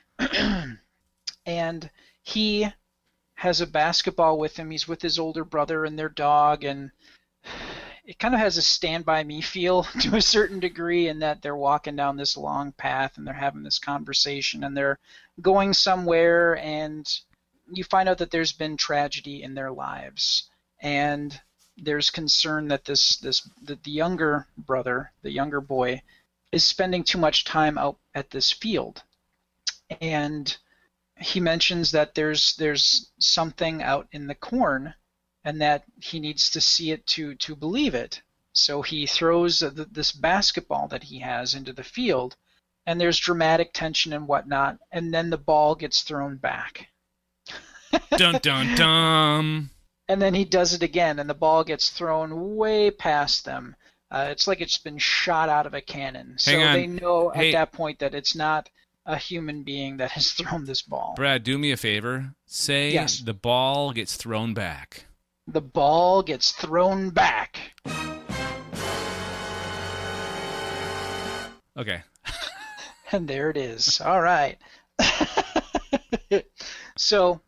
And he has a basketball with him. He's with his older brother and their dog, and it kind of has a Stand By Me feel to a certain degree, in that they're walking down this long path and they're having this conversation and they're going somewhere, and you find out that there's been tragedy in their lives, and there's concern that the younger brother, the younger boy, is spending too much time out at this field. And he mentions that there's something out in the corn, and that he needs to see it to believe it. So he throws this basketball that he has into the field, and there's dramatic tension and whatnot, and then the ball gets thrown back. Dun dun dun. And then he does it again, and the ball gets thrown way past them. It's like it's been shot out of a cannon. So they know at that point that it's not a human being that has thrown this ball. Brad, do me a favor. Say yes. The ball gets thrown back. The ball gets thrown back. Okay. And there it is. All right. So,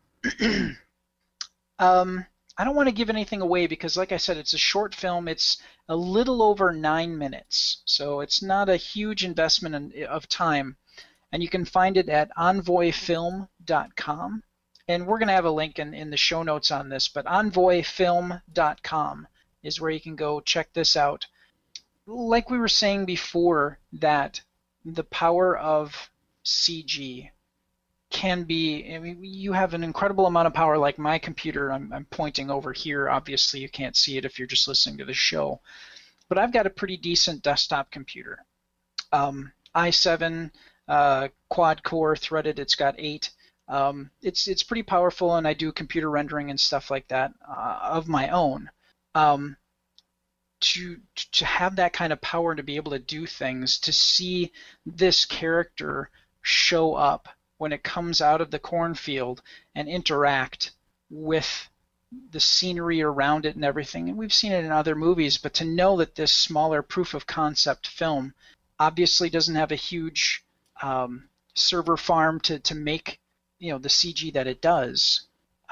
I don't want to give anything away because, like I said, it's a short film. It's a little over 9 minutes. So it's not a huge investment of time. And you can find it at envoyfilm.com. And we're going to have a link in the show notes on this, but envoyfilm.com is where you can go check this out. Like we were saying before, that the power of CG can be, I mean, you have an incredible amount of power. Like my computer, I'm pointing over here. Obviously, you can't see it if you're just listening to the show. But I've got a pretty decent desktop computer. i7 quad-core threaded. It's got 8. It's pretty powerful, and I do computer rendering and stuff like that of my own. To have that kind of power, to be able to do things, to see this character show up when it comes out of the cornfield and interact with the scenery around it and everything. And we've seen it in other movies, but to know that this smaller proof of concept film obviously doesn't have a huge server farm to make the CG that it does.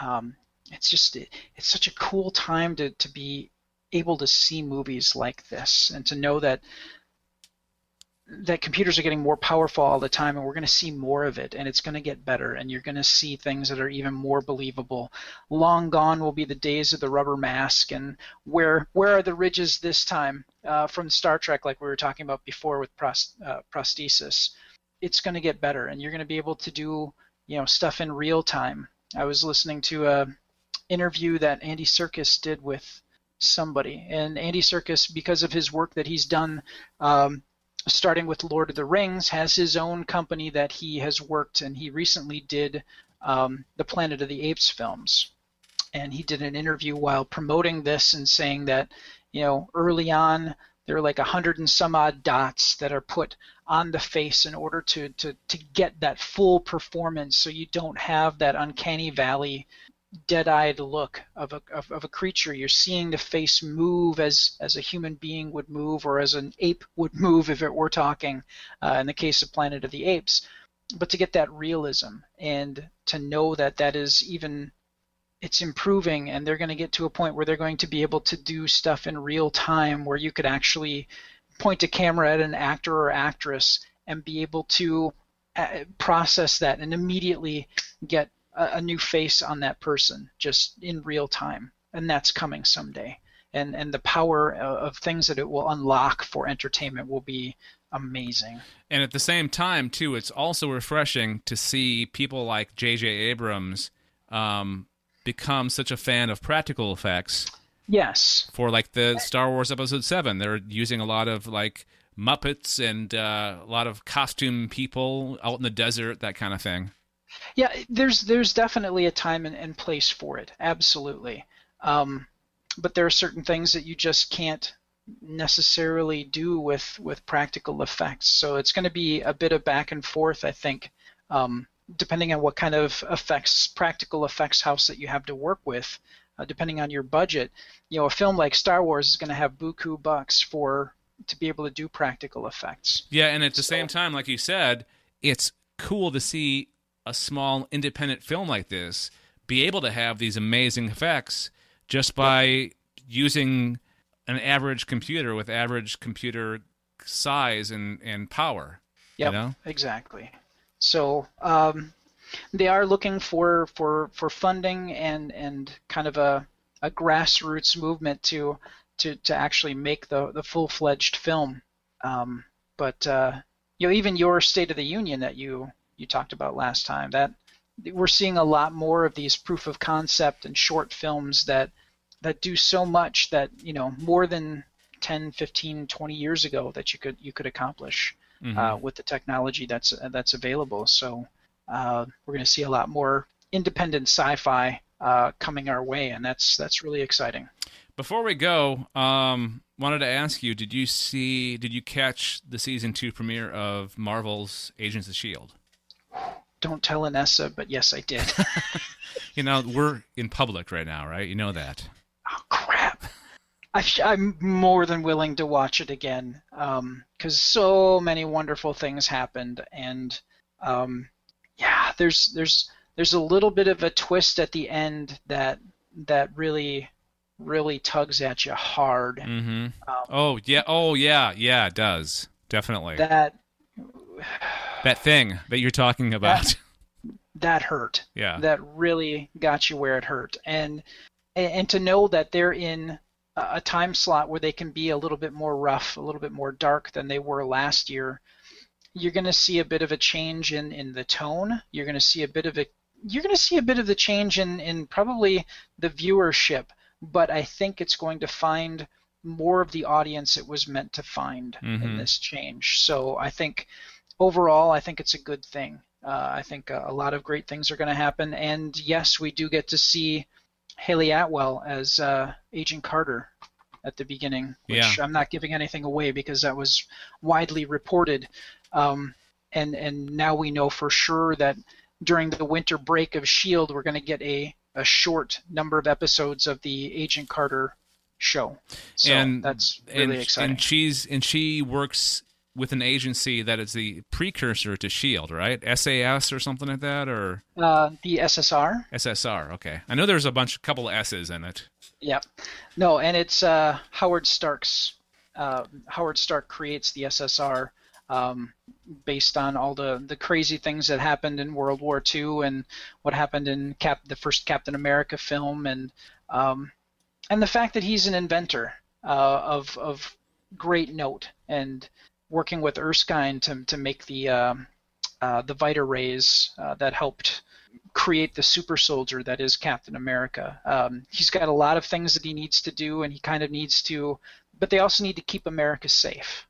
It's such a cool time to be able to see movies like this, and to know that computers are getting more powerful all the time, and we're going to see more of it, and it's going to get better, and you're going to see things that are even more believable. Long gone will be the days of the rubber mask, and where are the ridges this time from Star Trek, like we were talking about before with prosthesis. It's going to get better, and you're going to be able to do stuff in real time. I was listening to a interview that Andy Serkis did with somebody, and Andy Serkis, because of his work that he's done, starting with Lord of the Rings, has his own company that he has worked, and he recently did the Planet of the Apes films. And he did an interview while promoting this and saying that, early on, there are like 100 and some odd dots that are put on the face in order to get that full performance, so you don't have that uncanny valley, dead-eyed look of a creature. You're seeing the face move as a human being would move, or as an ape would move if it were talking, in the case of Planet of the Apes. But to get that realism, and to know that is even, it's improving, and they're going to get to a point where they're going to be able to do stuff in real time, where you could actually point a camera at an actor or actress and be able to process that and immediately get a new face on that person just in real time. And that's coming someday. And the power of things that it will unlock for entertainment will be amazing. And at the same time, too, it's also refreshing to see people like J.J. Abrams become such a fan of practical effects. Yes. For like the Star Wars Episode 7, they're using a lot of like Muppets and a lot of costume people out in the desert, that kind of thing. Yeah, there's definitely a time and place for it, absolutely. But there are certain things that you just can't necessarily do with practical effects. So it's going to be a bit of back and forth, I think, depending on what kind of practical effects house that you have to work with, depending on your budget. A film like Star Wars is going to have buku bucks to be able to do practical effects. Yeah, and at the same time, like you said, it's cool to see a small independent film like this be able to have these amazing effects just by using an average computer with average computer size and power. Yeah, exactly. So they are looking for funding and kind of a grassroots movement to actually make the full-fledged film. But even your State of the Union that you talked about last time, that we're seeing a lot more of these proof of concept and short films that do so much that more than 10, 15, 20 years ago that you could accomplish with the technology that's available. So we're going to see a lot more independent sci-fi coming our way, and that's really exciting. Before we go, wanted to ask you: Did you catch the season 2 premiere of Marvel's Agents of S.H.I.E.L.D.? Don't tell Anessa, but yes, I did. We're in public right now, right? You know that. Oh, crap. I'm more than willing to watch it again because so many wonderful things happened, and there's a little bit of a twist at the end that really tugs at you hard. Mm-hmm. Oh yeah, it does, definitely. That thing that you're talking about. That hurt. Yeah. That really got you where it hurt, and to know that they're in a time slot where they can be a little bit more rough, a little bit more dark than they were last year. You're going to see a bit of a change in the tone. You're going to see a bit of the change in probably the viewership, but I think it's going to find more of the audience it was meant to find in this change. So I think overall, it's a good thing. I think a lot of great things are going to happen, and yes, we do get to see Haley Atwell as Agent Carter at the beginning, which I'm not giving anything away because that was widely reported. And now we know for sure that during the winter break of S.H.I.E.L.D., we're going to get a short number of episodes of the Agent Carter show. So that's really exciting. And she works with an agency that is the precursor to S.H.I.E.L.D., right? SAS or something like that, or the SSR. SSR, okay. I know there's a couple of S's in it. Yep. No, and it's Howard Stark's. Howard Stark creates the SSR based on all the crazy things that happened in World War II and what happened in the first Captain America film, and the fact that he's an inventor of great note, and working with Erskine to make the Vita rays that helped create the super soldier that is Captain America. He's got a lot of things that he needs to do, and he kind of needs to, but they also need to keep America safe.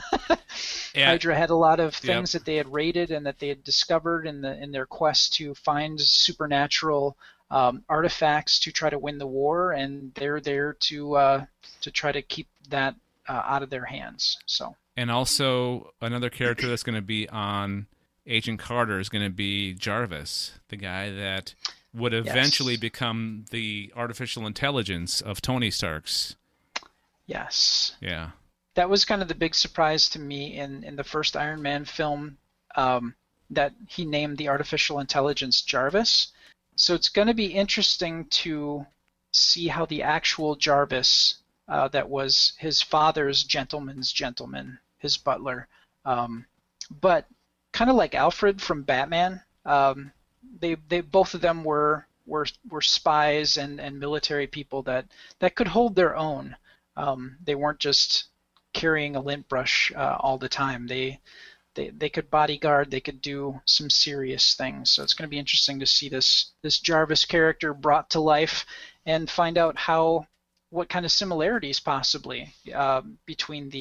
Hydra had a lot of things that they had raided and that they had discovered in their quest to find supernatural artifacts to try to win the war, and they're there to try to keep that out of their hands. So. And also, another character that's going to be on Agent Carter is going to be Jarvis, the guy that would eventually become the artificial intelligence of Tony Stark's. Yes. Yeah. That was kind of the big surprise to me in the first Iron Man film, that he named the artificial intelligence Jarvis. So it's going to be interesting to see how the actual Jarvis that was his father's gentleman's gentleman, his butler. But kind of like Alfred from Batman, they both of them were spies and military people that could hold their own. They weren't just carrying a lint brush all the time. They could bodyguard. They could do some serious things. So it's going to be interesting to see this Jarvis character brought to life and find out what kind of similarities possibly between the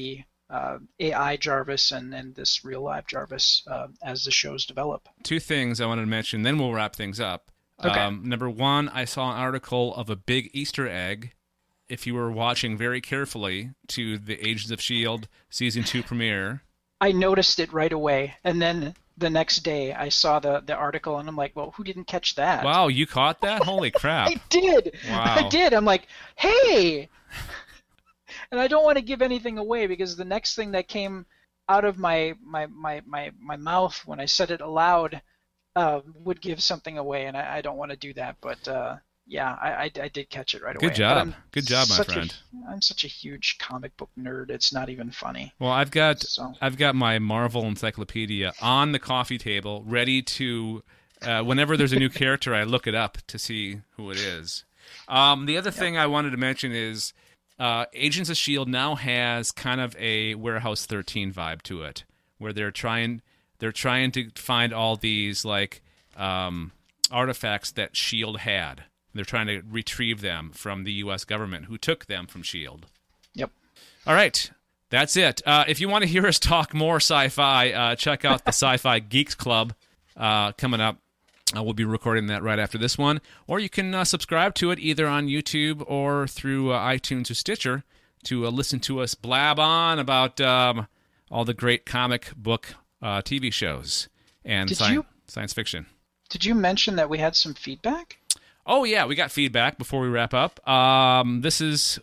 AI Jarvis and this real live Jarvis as the shows develop. Two things I wanted to mention, then we'll wrap things up. Okay. Number one, I saw an article of a big Easter egg. If you were watching very carefully to the Agents of S.H.I.E.L.D. Season 2 premiere. I noticed it right away, and then the next day I saw the article, and I'm like, well, who didn't catch that? Wow, you caught that? Holy crap. I did. Wow. I did. I'm like, hey! And I don't want to give anything away because the next thing that came out of my mouth when I said it aloud would give something away, and I don't want to do that. But yeah, I did catch it right away. Good job. Good job, my friend. I'm such a huge comic book nerd. It's not even funny. Well, I've got my Marvel encyclopedia on the coffee table, ready to whenever there's a new character, I look it up to see who it is. The other thing I wanted to mention is Agents of S.H.I.E.L.D. now has kind of a Warehouse 13 vibe to it, where they're trying to find all these like artifacts that S.H.I.E.L.D. had. They're trying to retrieve them from the U.S. government, who took them from S.H.I.E.L.D. Yep. All right. That's it. If you want to hear us talk more sci-fi, check out the Sci-Fi Geeks Club coming up. We'll be recording that right after this one. Or you can subscribe to it either on YouTube or through iTunes or Stitcher to listen to us blab on about all the great comic book TV shows and science fiction. Did you mention that we had some feedback? Oh yeah, we got feedback before we wrap up. This was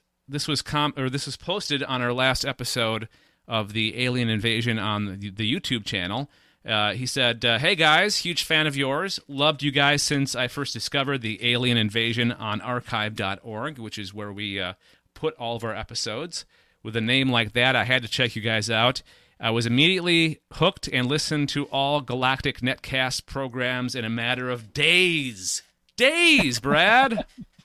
posted on our last episode of the Alien Invasion on the YouTube channel. He said, "Hey guys, huge fan of yours. Loved you guys since I first discovered the Alien Invasion on archive.org, which is where we put all of our episodes. With a name like that, I had to check you guys out. I was immediately hooked and listened to all Galactic Netcast programs in a matter of days." Days, Brad.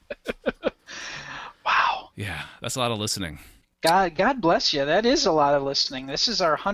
Wow. Yeah, that's a lot of listening. God bless you. That is a lot of listening. This is our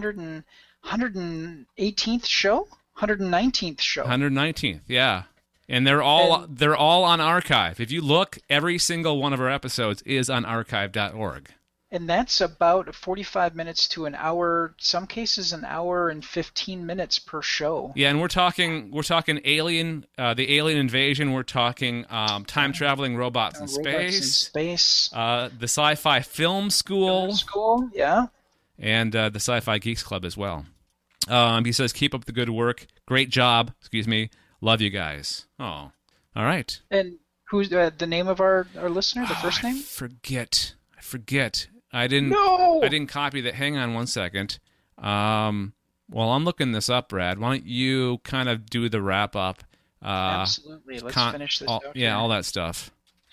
118th show? 119th show. 119th, yeah. And they're all on archive. If you look, every single one of our episodes is on archive.org. And that's about 45 minutes to an hour, some cases an hour and 15 minutes per show. Yeah, and we're talking Alien, the Alien Invasion. We're talking time-traveling robots in space. The Sci-Fi Film School. Yeah. And the Sci-Fi Geeks Club as well. He says, keep up the good work. Great job. Love you guys. Oh, all right. And who's the name of our listener, the first name? I forget. I didn't copy that. Hang on one second. While I'm looking this up, Brad, why don't you kind of do the wrap up? Absolutely. Let's finish this out. Yeah, all that stuff.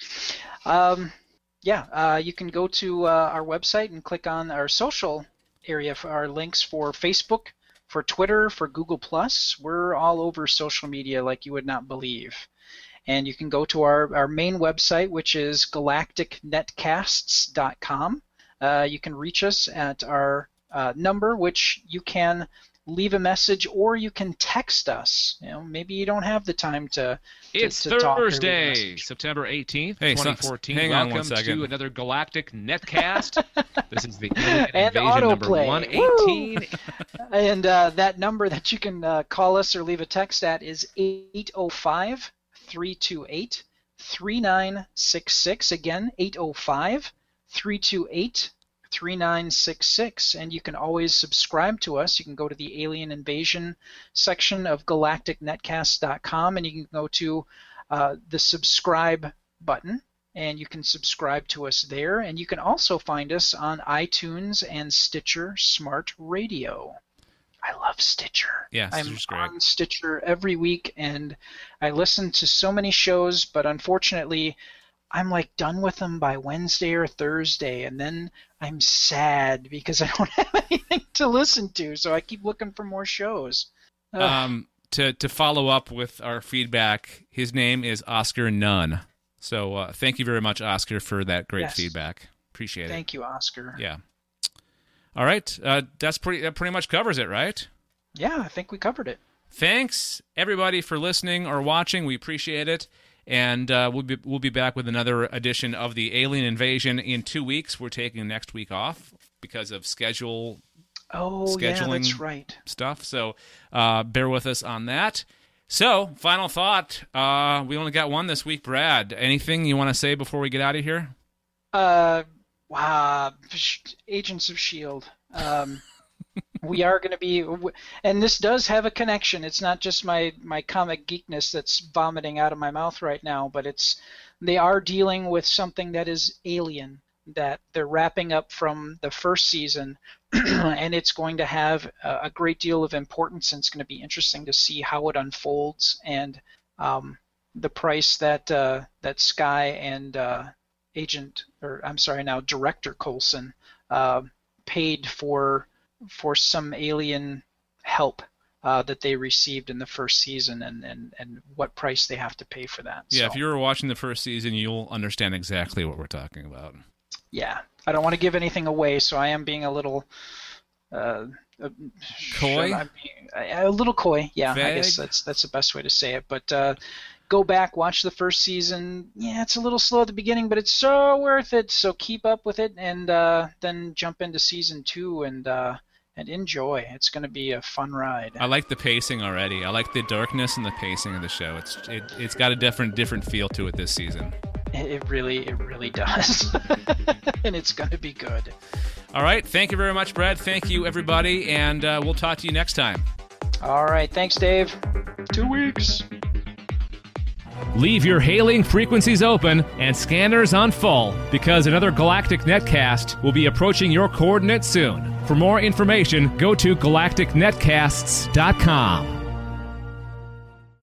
You can go to our website and click on our social area for our links for Facebook, for Twitter, for Google+. We're all over social media like you would not believe. And you can go to our main website, which is galacticnetcasts.com. You can reach us at our number, which you can leave a message or you can text us. Maybe you don't have the time to It's to Thursday, September 18th, 2014. Hang on one second. To another Galactic Netcast. This is the Alien Invasion number 118. And that number that you can call us or leave a text at is 805-328-3966. Again, 805-328-3966. And you can always subscribe to us. You can go to the Alien Invasion section of galacticnetcast.com and you can go to the subscribe button and you can subscribe to us there. And you can also find us on iTunes and Stitcher Smart Radio. I love Stitcher. Yeah, I'm great. on Stitcher every week, and I listen to so many shows, but unfortunately, I'm like done with them by Wednesday or Thursday, and then I'm sad because I don't have anything to listen to, so I keep looking for more shows. To follow up with our feedback, his name is Oscar Nunn. So thank you very much, Oscar, for that great feedback. Appreciate it. Thank you, Oscar. Yeah. All right, that pretty much covers it, right? Yeah, I think we covered it. Thanks, everybody, for listening or watching. We appreciate it. And we'll be back with another edition of the Alien Invasion in 2 weeks. We're taking next week off because of schedule scheduling yeah, that's right. stuff. So bear with us on that. So, final thought. We only got one this week, Brad. Anything you want to say before we get out of here? Agents of S.H.I.E.L.D. We are going to be, and this does have a connection. It's not just my comic geekness that's vomiting out of my mouth right now, but they are dealing with something that is alien, that they're wrapping up from the first season, and it's going to have a great deal of importance, and it's going to be interesting to see how it unfolds, and the price that Sky and Director Coulson paid for some alien help that they received in the first season, and what price they have to pay for that. Yeah, so, if you were watching the first season, you'll understand exactly what we're talking about. Yeah, I don't want to give anything away, so I am being a little coy. A little coy, yeah. Vague? I guess that's the best way to say it. But go back, watch the first season. Yeah, it's a little slow at the beginning, but it's so worth it. So keep up with it, and then jump into season 2 and enjoy. It's going to be a fun ride. I like the pacing already. I like the darkness and the pacing of the show. It's got a different feel to it this season. It really does. And it's going to be good. All right. Thank you very much, Brad. Thank you, everybody. And we'll talk to you next time. All right. Thanks, Dave. 2 weeks. Leave your hailing frequencies open and scanners on full, because another Galactic Netcast will be approaching your coordinates soon. For more information, go to galacticnetcasts.com.